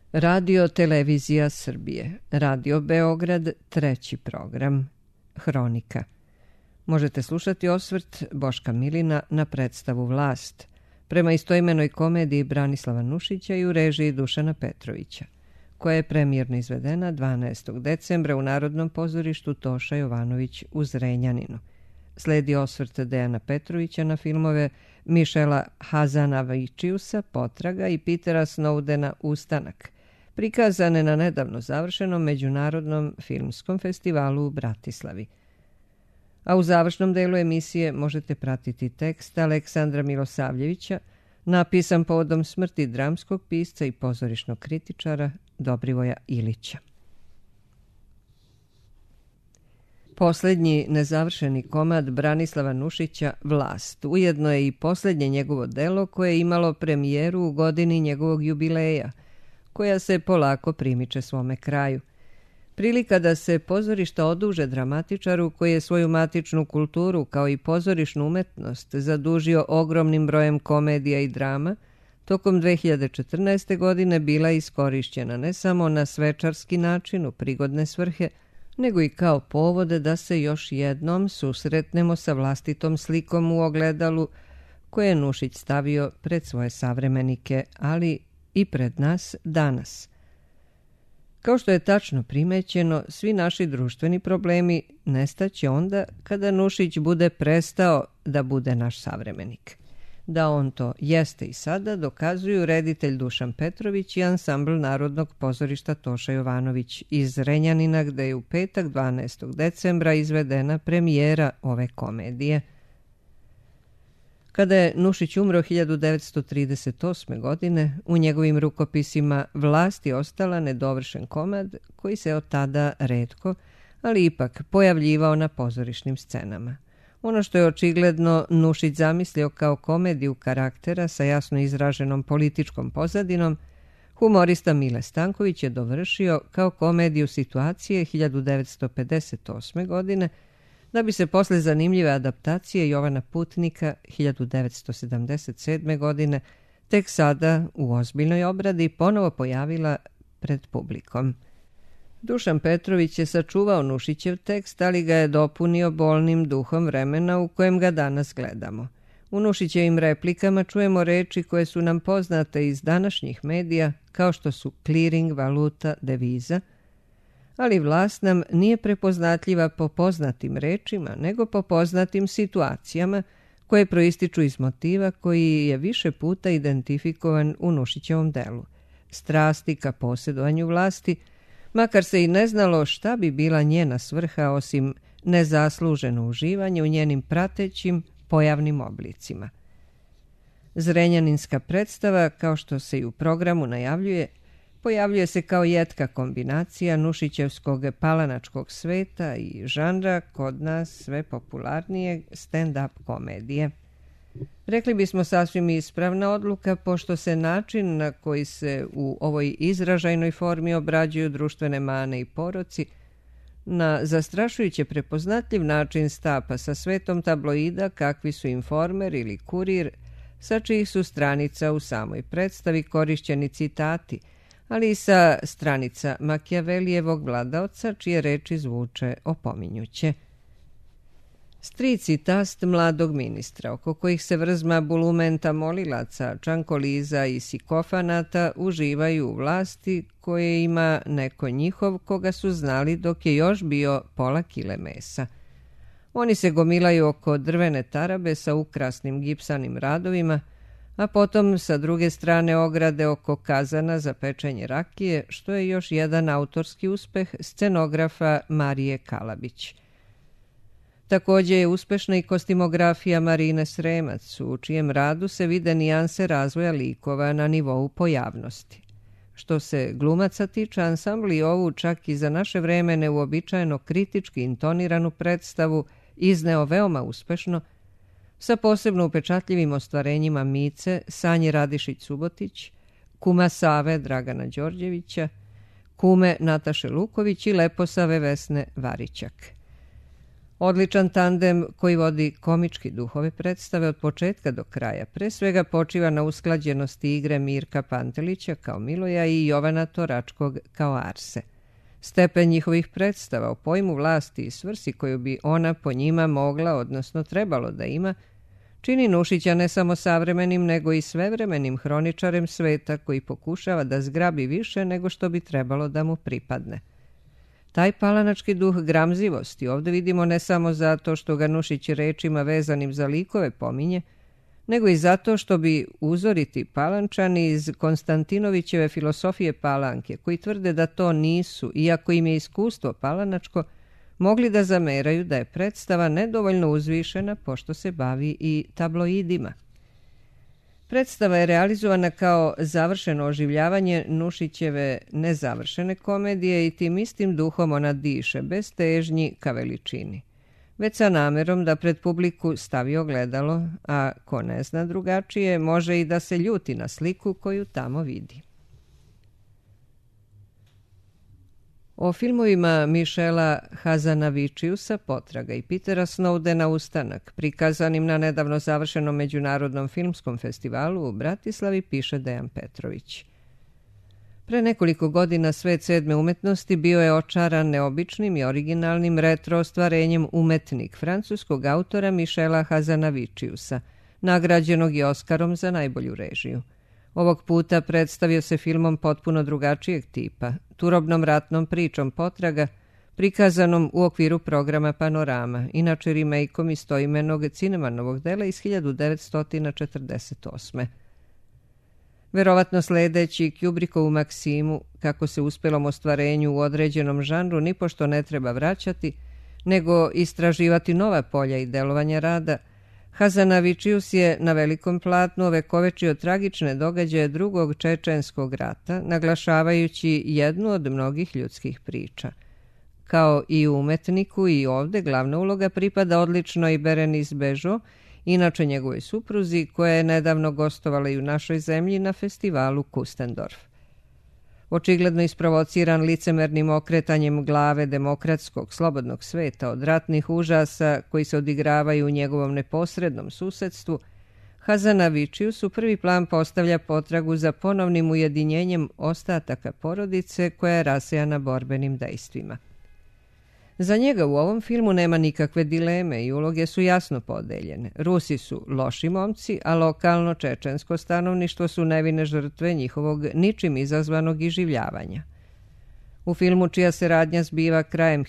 Radio Televizija Srbije, Radio Beograd, 3. program, Hronika. Možete slušati osvrt Boška Milina na predstavu Vlast, prema istoimenoj komediji Branislava Nušića i u režiji Dušana Petrovića, koja je premijerno izvedena 12. decembra u Narodnom pozorištu Toša Jovanović u Zrenjaninu. Sledi osvrt Dejana Petrovića na filmove Mišela Hazanaviciusa Potraga i Petera Snowdena Ustanak, prikazane na nedavno završenom Međunarodnom filmskom festivalu u Bratislavi. A u završnom delu emisije možete pratiti tekst Aleksandra Milosavljevića, napisan povodom smrti dramskog pisca i pozorišnog kritičara Dobrivoja Ilića. Poslednji nezavršeni komad Branislava Nušića, Vlast, ujedno je i poslednje njegovo delo koje je imalo premijeru u godini njegovog jubileja, koja se polako primiče svome kraju. Prilika da se pozorišta oduže dramatičaru koji je svoju matičnu kulturu kao i pozorišnu umetnost zadužio ogromnim brojem komedija i drama, tokom 2014. godine bila iskorišćena ne samo na svečarski način u prigodne svrhe, nego i kao povode da se još jednom susretnemo sa vlastitom slikom u ogledalu koje je Nušić stavio pred svoje savremenike, ali i pred nas danas. Kao što je tačno primećeno, svi naši društveni problemi nestaće onda kada Nušić bude prestao da bude naš savremenik. Da on to jeste i sada dokazuju reditelj Dušan Petrović i ansambl Narodnog pozorišta Toša Jovanović iz Zrenjanina, gde je u petak 12. decembra izvedena premijera ove komedije. Kada je Nušić umro 1938. godine, u njegovim rukopisima Vlast je ostala nedovršen komad koji se od tada retko, ali ipak pojavljivao na pozorišnim scenama. Ono što je očigledno Nušić zamislio kao komediju karaktera sa jasno izraženom političkom pozadinom, humorista Mile Stanković je dovršio kao komediju situacije 1958. godine, da bi se posle zanimljive adaptacije Jovana Putnika 1977. godine tek sada u ozbiljnoj obradi ponovo pojavila pred publikom. Dušan Petrović je sačuvao Nušićev tekst, ali ga je dopunio bolnim duhom vremena u kojem ga danas gledamo. U Nušićevim replikama čujemo reči koje su nam poznate iz današnjih medija, kao što su clearing, valuta, deviza, ali vlast nam nije prepoznatljiva po poznatim rečima, nego po poznatim situacijama koje proističu iz motiva koji je više puta identifikovan u Nušićevom delu. Strasti ka posjedovanju vlasti, makar se i ne znalo šta bi bila njena svrha osim nezasluženo uživanje u njenim pratećim pojavnim oblicima. Zrenjaninska predstava, kao što se i u programu najavljuje, pojavljuje se kao jetka kombinacija nušićevskog palanačkog sveta i žanra kod nas sve popularnije stand-up komedije. Rekli bismo sasvim ispravna odluka, pošto se način na koji se u ovoj izražajnoj formi obrađuju društvene mane i poroci na zastrašujuće prepoznatljiv način stapa sa svetom tabloida kakvi su Informer ili Kurir, sa čijih su stranica u samoj predstavi korišćeni citati, ali i sa stranica Makijavelijevog vladaoca, čije reči zvuče opominjuće. Stric i tast mladog ministra, oko kojih se vrzma bulumenta molilaca, čankoliza i sikofanata, uživaju u vlasti koje ima neko njihov koga su znali dok je još bio pola kile mesa. Oni se gomilaju oko drvene tarabe sa ukrasnim gipsanim radovima, a potom sa druge strane ograde oko kazana za pečenje rakije, što je još jedan autorski uspeh scenografa Marije Kalabić. Također je uspešna i kostimografija Marine Sremac, u čijem radu se vide nijanse razvoja likova na nivou pojavnosti. Što se glumaca tiče, ansambli ovu čak i za naše vreme neuobičajeno kritički intoniranu predstavu izneo veoma uspešno, sa posebno upečatljivim ostvarenjima Mice, Sanje Radišić-Subotić, kuma Save Dragana Đorđevića, kume Nataše Luković i Leposave Vesne Varićak. Odličan tandem koji vodi komički duh ove predstave od početka do kraja pre svega počiva na usklađenosti igre Mirka Pantelića kao Miloja i Jovana Toračkog kao Arse. Stepen njihovih predstava o pojmu vlasti i svrsi koju bi ona po njima mogla, odnosno trebalo da ima, čini Nušića ne samo savremenim, nego i svevremenim hroničarem sveta koji pokušava da zgrabi više nego što bi trebalo da mu pripadne. Taj palanački duh gramzivosti ovdje vidimo ne samo zato što ga Nušić rečima vezanim za likove pominje, nego i zato što bi uzoriti Palančani iz Konstantinovićeve filosofije Palanke, koji tvrde da to nisu, iako im je iskustvo palanačko, mogli da zameraju da je predstava nedovoljno uzvišena pošto se bavi i tabloidima. Predstava je realizovana kao završeno oživljavanje Nušićeve nezavršene komedije i tim istim duhom ona diše, bez težnji ka veličini, već sa namerom da pred publiku stavi ogledalo, a ko ne zna drugačije može i da se ljuti na sliku koju tamo vidi. O filmovima Mišela Hazanavičiusa Potraga i Petera Snowdena Ustanak, prikazanim na nedavno završenom Međunarodnom filmskom festivalu u Bratislavi, piše Dejan Petrović. Pre nekoliko godina svet sedme umetnosti bio je očaran neobičnim i originalnim retro ostvarenjem Umetnik francuskog autora Mišela Hazanavičiusa, nagrađenog i Oskarom za najbolju režiju. Ovog puta predstavio se filmom potpuno drugačijeg tipa, turobnom ratnom pričom Potraga, prikazanom u okviru programa Panorama, inače remake-om istoimenog Cinemanovog dela iz 1948. Verovatno sledeći Kubrickovu maksimu, kako se uspelom ostvarenju u određenom žanru nipošto ne treba vraćati, nego istraživati nova polja i delovanja rada, Hazanavičius je na velikom platnu ovekovečio tragične događaje drugog čečenskog rata, naglašavajući jednu od mnogih ljudskih priča. Kao i u Umetniku i ovde glavna uloga pripada odličnoj Berenice Bežo, inače njegovoj supruzi, koja je nedavno gostovala i u našoj zemlji na festivalu Kustendorf. Očigledno isprovociran licemernim okretanjem glave demokratskog slobodnog sveta od ratnih užasa koji se odigravaju u njegovom neposrednom susedstvu, Hazanavičius u prvi plan postavlja potragu za ponovnim ujedinjenjem ostataka porodice koja je rasejana borbenim dejstvima. Za njega u ovom filmu nema nikakve dileme i uloge su jasno podeljene. Rusi su loši momci, a lokalno čečensko stanovništvo su nevine žrtve njihovog ničim izazvanog iživljavanja. U filmu, čija se radnja zbiva krajem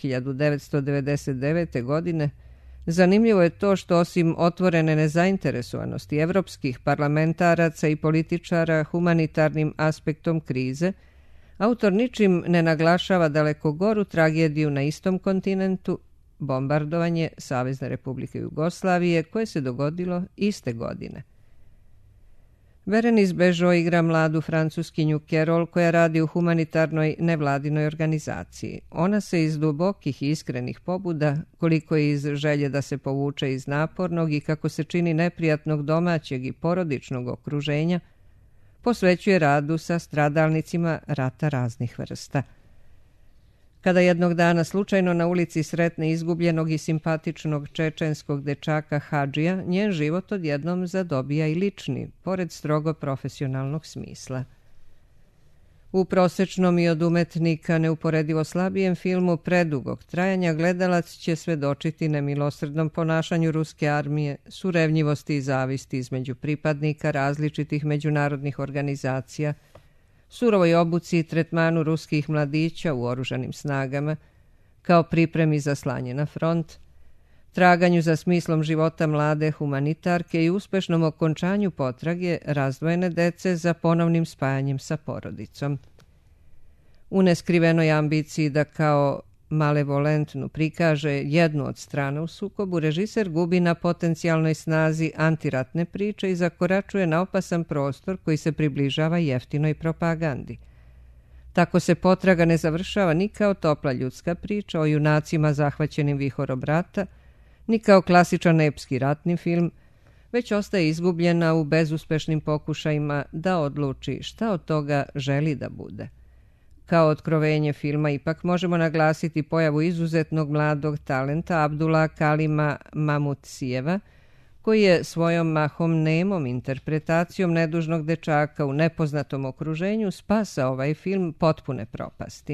1999. godine, zanimljivo je to što osim otvorene nezainteresovanosti evropskih parlamentaraca i političara humanitarnim aspektom krize, autor ničim ne naglašava daleko goru tragediju na istom kontinentu, bombardovanje Savezne Republike Jugoslavije, koje se dogodilo iste godine. Berenice Bežo igra mladu francuskinju Kerol koja radi u humanitarnoj nevladinoj organizaciji. Ona se iz dubokih i iskrenih pobuda, koliko i iz želje da se povuče iz napornog i kako se čini neprijatnog domaćeg i porodičnog okruženja, posvećuje radu sa stradalnicima rata raznih vrsta. Kada jednog dana slučajno na ulici sretne izgubljenog i simpatičnog čečenskog dečaka Hadžija, njen život odjednom zadobija i lični, pored strogo profesionalnog smisla. U prosečnom i od Umetnika neuporedivo slabijem filmu predugog trajanja gledalac će svedočiti nemilosrdnom ponašanju ruske armije, surevnjivosti i zavisti između pripadnika različitih međunarodnih organizacija, surovoj obuci i tretmanu ruskih mladića u oružanim snagama, kao pripremi za slanje na front, traganju za smislom života mlade humanitarke i uspešnom okončanju potrage razdvojene dece za ponovnim spajanjem sa porodicom. U neskrivenoj ambiciji da kao malevolentnu prikaže jednu od strana u sukobu, režiser gubi na potencijalnoj snazi antiratne priče i zakoračuje na opasan prostor koji se približava jeftinoj propagandi. Tako se Potraga ne završava ni kao topla ljudska priča o junacima zahvaćenim vihorom rata, ni kao klasičan epski ratni film, već ostaje izgubljena u bezuspešnim pokušajima da odluči šta od toga želi da bude. Kao otkrovenje filma ipak možemo naglasiti pojavu izuzetnog mladog talenta Abdula Kalima Mamutsijeva, koji je svojom mahom nemom interpretacijom nedužnog dečaka u nepoznatom okruženju spasao ovaj film potpune propasti.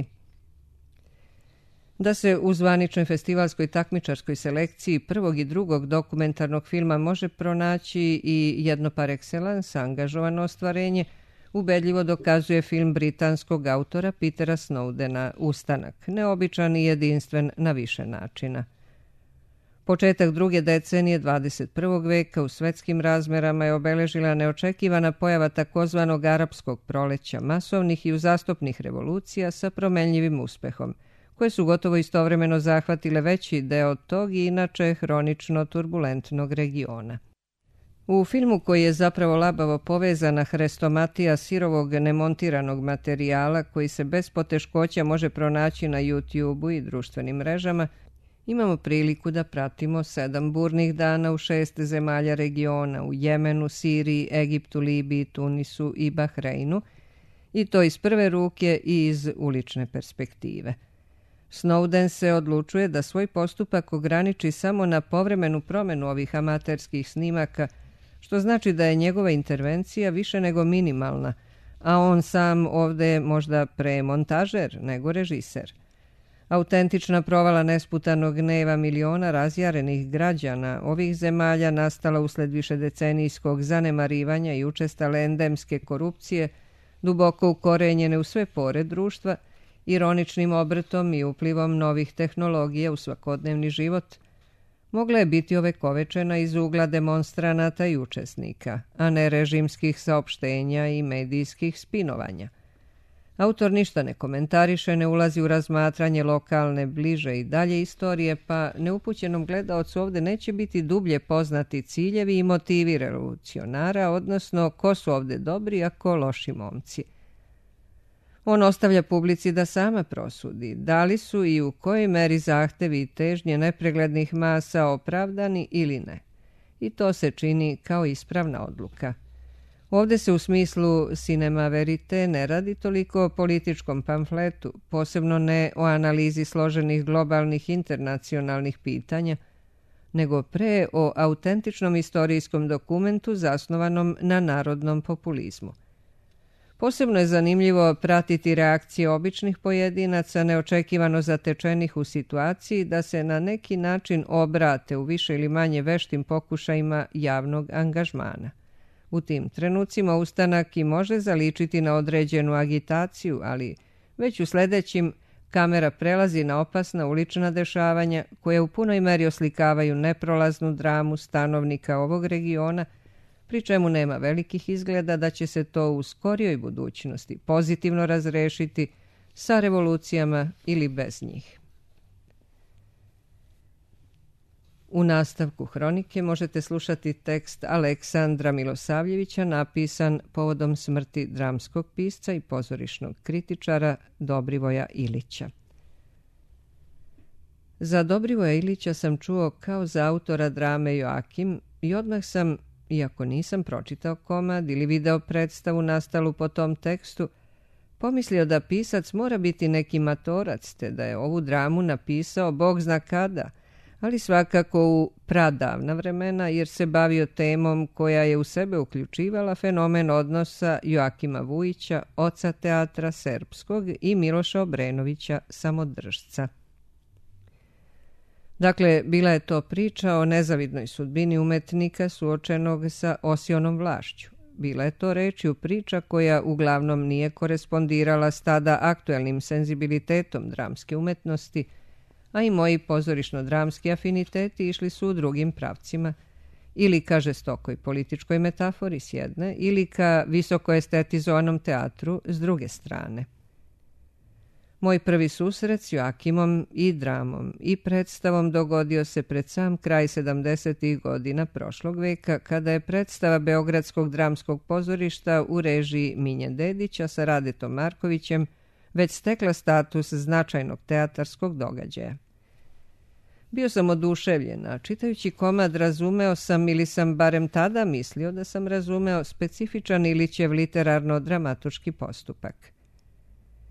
Da se u zvaničnoj festivalskoj takmičarskoj selekciji prvog i drugog dokumentarnog filma može pronaći i jedno par excellence angažovano ostvarenje, ubedljivo dokazuje film britanskog autora Petera Snowdena Ustanak, neobičan i jedinstven na više načina. Početak druge decenije 21. veka u svetskim razmerama je obeležila neočekivana pojava takozvanog arapskog proleća, masovnih i uzastopnih revolucija sa promenljivim uspehom, koje su gotovo istovremeno zahvatile veći deo tog i inače hronično turbulentnog regiona. U filmu, koji je zapravo labavo povezana hrestomatija sirovog nemontiranog materijala koji se bez poteškoća može pronaći na YouTube-u i društvenim mrežama, imamo priliku da pratimo 7 burnih dana u 6 zemalja regiona, u Jemenu, Siriji, Egiptu, Libiji, Tunisu i Bahreinu, i to iz prve ruke i iz ulične perspektive. Snowden se odlučuje da svoj postupak ograniči samo na povremenu promjenu ovih amaterskih snimaka, što znači da je njegova intervencija više nego minimalna, a on sam ovdje je možda premontažer nego režiser. Autentična provala nesputanog gneva miliona razjarenih građana ovih zemalja nastala usled višedecenijskog zanemarivanja i učestale endemske korupcije, duboko ukorenjene u sve pore društva, ironičnim obrtom i uplivom novih tehnologija u svakodnevni život, mogla je biti ovekovečena iz ugla demonstranata i učesnika, a ne režimskih saopštenja i medijskih spinovanja. Autor ništa ne komentariše, ne ulazi u razmatranje lokalne, bliže i dalje istorije, pa neupućenom gledaocu ovdje neće biti dublje poznati ciljevi i motivi revolucionara, odnosno ko su ovdje dobri, a ko loši momci. On ostavlja publici da sama prosudi da li su i u kojoj meri zahtevi i težnje nepreglednih masa opravdani ili ne. I to se čini kao ispravna odluka. Ovdje se u smislu cinema verite ne radi toliko o političkom pamfletu, posebno ne o analizi složenih globalnih internacionalnih pitanja, nego pre o autentičnom istorijskom dokumentu zasnovanom na narodnom populizmu. Posebno je zanimljivo pratiti reakcije običnih pojedinaca neočekivano zatečenih u situaciji da se na neki način obrate u više ili manje veštim pokušajima javnog angažmana. U tim trenucima ustanak i može zaličiti na određenu agitaciju, ali već u sljedećim kamera prelazi na opasna ulična dešavanja koje u punoj meri oslikavaju neprolaznu dramu stanovnika ovog regiona, pri čemu nema velikih izgleda da će se to u skorijoj budućnosti pozitivno razrešiti sa revolucijama ili bez njih. U nastavku hronike možete slušati tekst Aleksandra Milosavljevića napisan povodom smrti dramskog pisca i pozorišnog kritičara Dobrivoja Ilića. Za Dobrivoja Ilića sam čuo kao za autora drame Joakim i odmah sam, iako nisam pročitao komad ili video predstavu nastalu po tom tekstu, pomislio da pisac mora biti neki matorac, te da je ovu dramu napisao Bog zna kada, ali svakako u pradavna vremena, jer se bavio temom koja je u sebe uključivala fenomen odnosa Joakima Vujića, oca teatra srpskog, i Miloša Obrenovića, samodržca. Dakle, bila je to priča o nezavidnoj sudbini umetnika suočenog sa osionom vlašću. Bila je to rečju priča koja uglavnom nije korespondirala s tada aktuelnim senzibilitetom dramske umetnosti, a i moji pozorišno-dramski afiniteti išli su u drugim pravcima, ili ka žestokoj političkoj metafori s jedne, ili ka visoko estetizovanom teatru s druge strane. Moj prvi susret s Joakimom i dramom i predstavom dogodio se pred sam kraj 70. godina prošlog veka, kada je predstava Beogradskog dramskog pozorišta u režiji Minje Dedića sa Radetom Markovićem već stekla status značajnog teatarskog događaja. Bio sam oduševljen, a čitajući komad razumeo sam, ili sam barem tada mislio da sam razumeo, specifičan Ilićev literarno-dramatuški postupak.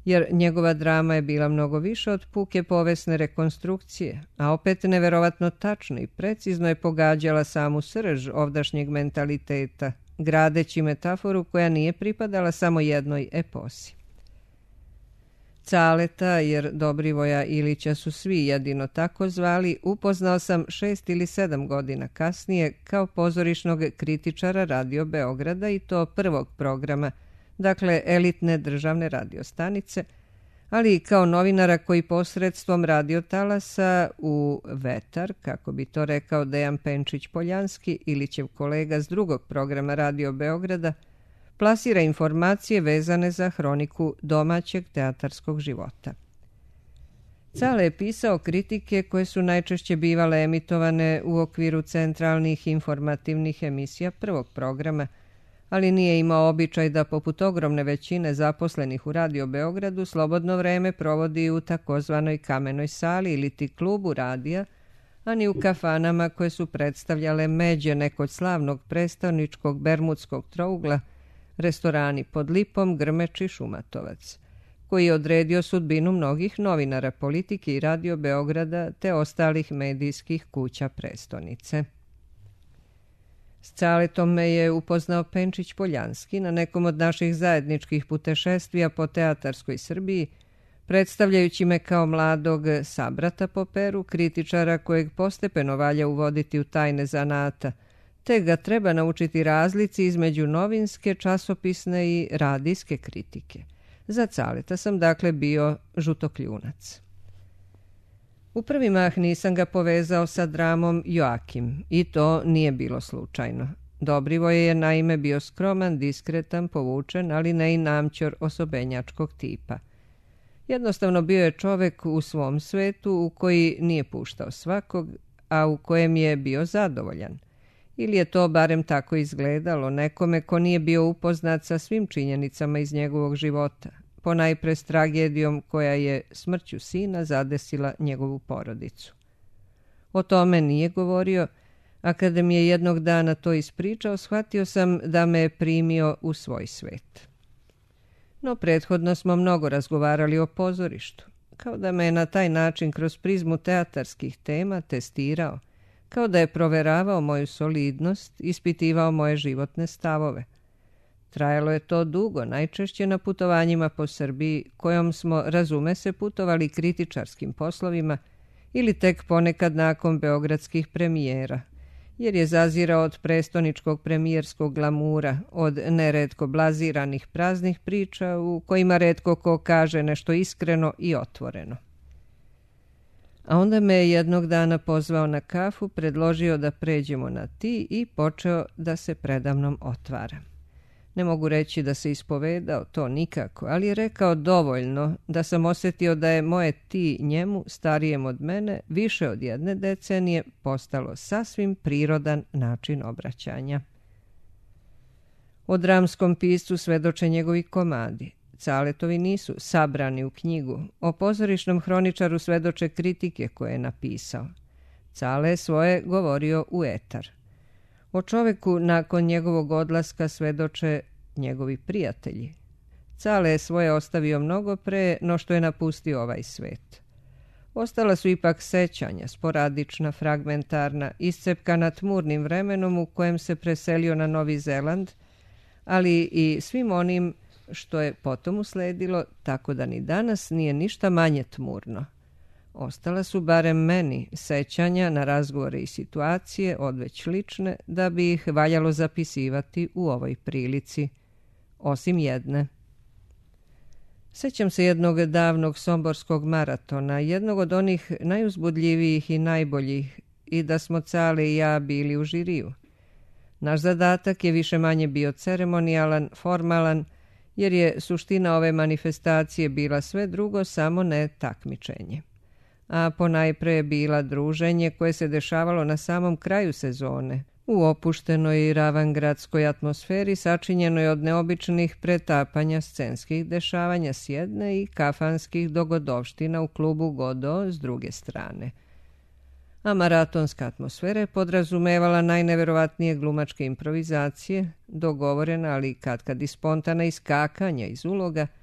jer njegova drama je bila mnogo više od puke povesne rekonstrukcije, a opet neverovatno tačno i precizno je pogađala samu srž ovdašnjeg mentaliteta, gradeći metaforu koja nije pripadala samo jednoj eposi. Caleta, jer Dobrivoja Ilića su svi jedino tako zvali, upoznao sam 6 ili 7 godina kasnije kao pozorišnog kritičara Radio Beograda i to prvog programa, dakle elitne državne radiostanice, ali i kao novinara koji posredstvom radiotalasa u vetar, kako bi to rekao Dejan Penčić-Poljanski, Ilićev kolega s drugog programa Radio Beograda, plasira informacije vezane za hroniku domaćeg teatarskog života. Cale je pisao kritike koje su najčešće bivale emitovane u okviru centralnih informativnih emisija prvog programa, ali nije imao običaj da poput ogromne većine zaposlenih u Radio Beogradu slobodno vreme provodi u takozvanoj kamenoj sali ili ti klubu radija, a ni u kafanama koje su predstavljale međe nekog slavnog predstavničkog bermudskog trougla, restorani Pod Lipom, Grmeč i Šumatovac, koji je odredio sudbinu mnogih novinara politike i Radio Beograda te ostalih medijskih kuća prestonice. S Caletom me je upoznao Penčić-Poljanski na nekom od naših zajedničkih putešestvija po teatarskoj Srbiji, predstavljajući me kao mladog sabrata po peru, kritičara kojeg postepeno valja uvoditi u tajne zanata, te ga treba naučiti razlici između novinske, časopisne i radijske kritike. Za Caleta sam dakle bio žutokljunac. U prvi mah nisam ga povezao sa dramom Joakim i to nije bilo slučajno. Dobrivoje je naime bio skroman, diskretan, povučen, ali ne i namćor osobenjačkog tipa. Jednostavno bio je čovek u svom svetu u koji nije puštao svakog, a u kojem je bio zadovoljan. Ili je to barem tako izgledalo nekome ko nije bio upoznat sa svim činjenicama iz njegovog života, ponajpre s tragedijom koja je smrću sina zadesila njegovu porodicu. O tome nije govorio, a kada mi je jednog dana to ispričao, shvatio sam da me je primio u svoj svet. No prethodno smo mnogo razgovarali o pozorištu, kao da me je na taj način kroz prizmu teatarskih tema testirao, kao da je proveravao moju solidnost, ispitivao moje životne stavove. Trajalo je to dugo, najčešće na putovanjima po Srbiji, kojom smo, razume se, putovali kritičarskim poslovima ili tek ponekad nakon beogradskih premijera, jer je zazirao od prestoničkog premijerskog glamura, od neretko blaziranih praznih priča u kojima retko ko kaže nešto iskreno i otvoreno. A onda me je jednog dana pozvao na kafu, predložio da pređemo na ti i počeo da se predamnom otvara. Ne mogu reći da se ispovedao, to nikako, ali je rekao dovoljno da sam osjetio da je moje ti njemu, starijem od mene, više od 1 decenije, postalo sasvim prirodan način obraćanja. O dramskom piscu svedoče njegovi komadi. Caletovi nisu sabrani u knjigu. O pozorišnom hroničaru svedoče kritike koje je napisao. Cale je svoje govorio u etar. O čoveku nakon njegovog odlaska svedoče njegovi prijatelji. Cale je svoje ostavio mnogo pre no što je napustio ovaj svet. Ostala su ipak sećanja, sporadična, fragmentarna, iscepkana tmurnim vremenom u kojem se preselio na Novi Zeland, ali i svim onim što je potom usledilo, tako da ni danas nije ništa manje tmurno. Ostala su barem meni sećanja na razgovore i situacije, odveć lične, da bi ih valjalo zapisivati u ovoj prilici, osim jedne. Sećam se jednog davnog somborskog maratona, jednog od onih najuzbudljivijih i najboljih, i da smo Cale i ja bili u žiriju. Naš zadatak je više manje bio ceremonijalan, formalan, jer je suština ove manifestacije bila sve drugo, samo ne takmičenje. A ponajpre je bila druženje koje se dešavalo na samom kraju sezone, u opuštenoj ravangradskoj atmosferi sačinjenoj od neobičnih pretapanja scenskih dešavanja s jedne i kafanskih dogodovština u klubu Godo s druge strane. A maratonska atmosfera je podrazumevala najneverovatnije glumačke improvizacije, dogovorena, ali katkad i spontana iskakanja iz uloga,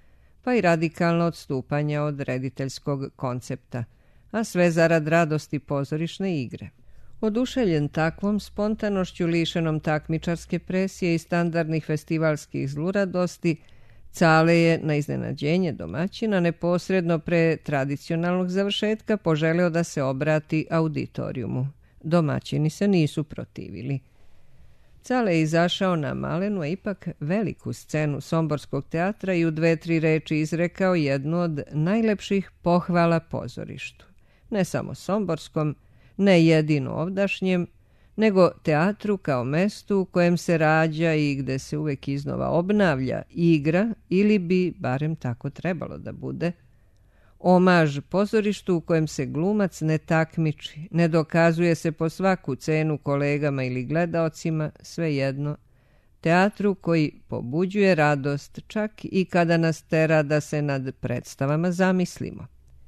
pa i radikalno odstupanja od rediteljskog koncepta, a sve zarad radosti pozorišne igre. Oduševljen takvom spontanošću lišenom takmičarske presije i standardnih festivalskih zluradosti, Cale je na iznenađenje domaćina neposredno pre tradicionalnog završetka poželeo da se obrati auditorijumu. Domaćini se nisu protivili. Cale je izašao na malenu, a ipak veliku scenu Somborskog teatra i u 2-3 reči izrekao jednu od najlepših pohvala pozorištu. Ne samo somborskom, ne jedino ovdašnjem, nego teatru kao mestu u kojem se rađa i gde se uvek iznova obnavlja igra, ili bi barem tako trebalo da bude. Omaž pozorištu u kojem se glumac ne takmiči, ne dokazuje se po svaku cenu kolegama ili gledaocima, svejedno. Teatru koji pobuđuje radost čak i kada nas tera da se nad predstavama zamislimo.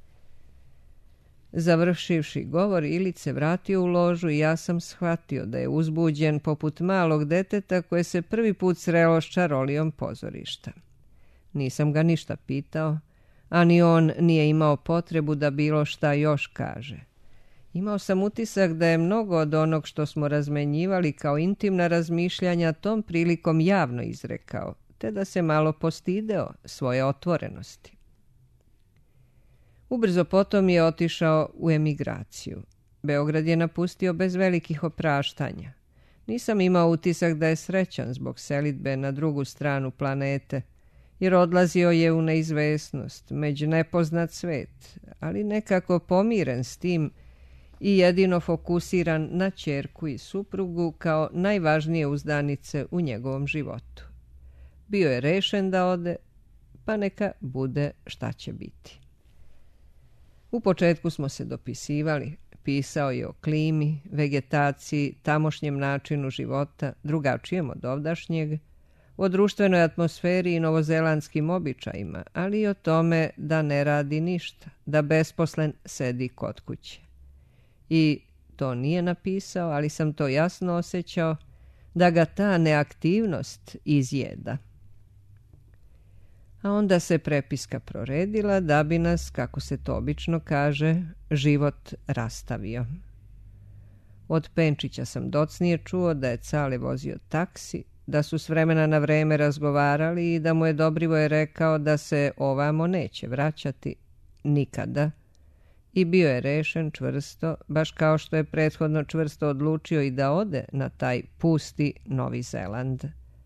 Završivši govor, Ilić se vratio u ložu i ja sam shvatio da je uzbuđen poput malog deteta koje se prvi put srelo s čarolijom pozorišta. Nisam ga ništa pitao, a ni on nije imao potrebu da bilo šta još kaže. Imao sam utisak da je mnogo od onog što smo razmenjivali kao intimna razmišljanja tom prilikom javno izrekao, te da se malo postideo svoje otvorenosti. Ubrzo potom je otišao u emigraciju. Beograd je napustio bez velikih opraštanja. Nisam imao utisak da je srećan zbog selidbe na drugu stranu planete, jer odlazio je u neizvesnost, među nepoznat svet, ali nekako pomiren s tim i jedino fokusiran na ćerku i suprugu kao najvažnije uzdanice u njegovom životu. Bio je rešen da ode, pa neka bude šta će biti. U početku smo se dopisivali, pisao je o klimi, vegetaciji, tamošnjem načinu života, drugačijem od ovdašnjeg, o društvenoj atmosferi i novozelandskim običajima, ali i o tome da ne radi ništa, da besposlen sedi kod kuće. I to nije napisao, ali sam to jasno osjećao, da ga ta neaktivnost izjeda. A onda se prepiska proredila da bi nas, kako se to obično kaže, život rastavio. Od Penčića sam docnije čuo da je Cale vozio taksi, da su s vremena na vreme razgovarali i da mu je Dobrivoje rekao da se ovamo neće vraćati nikada. I bio je rešen čvrsto, baš kao što je prethodno čvrsto odlučio i da ode na taj pusti Novi Zeland.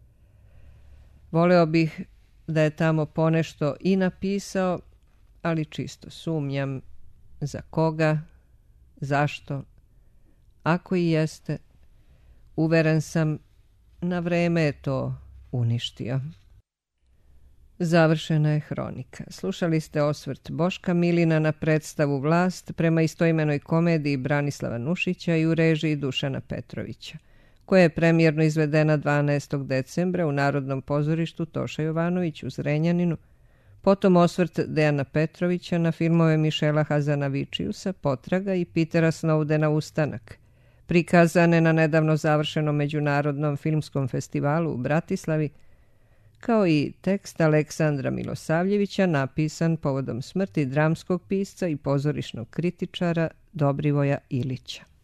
Voleo bih da je tamo ponešto i napisao, ali čisto sumnjam za koga, zašto. Ako i jeste, uveren sam, na vreme je to uništio. Završena je hronika. Slušali ste osvrt Boška Milina na predstavu Vlast prema istoimenoj komediji Branislava Nušića i u režiji Dušana Petrovića, koja je premijerno izvedena 12. decembra u Narodnom pozorištu Toša Jovanović u Zrenjaninu, potom osvrt Dejana Petrovića na filmove Mišela Hazanavičiusa Potraga i Petera Snowdena Ustanak, prikazane na nedavno završenom Međunarodnom filmskom festivalu u Bratislavi, kao i tekst Aleksandra Milosavljevića napisan povodom smrti dramskog pisca i pozorišnog kritičara Dobrivoja Ilića.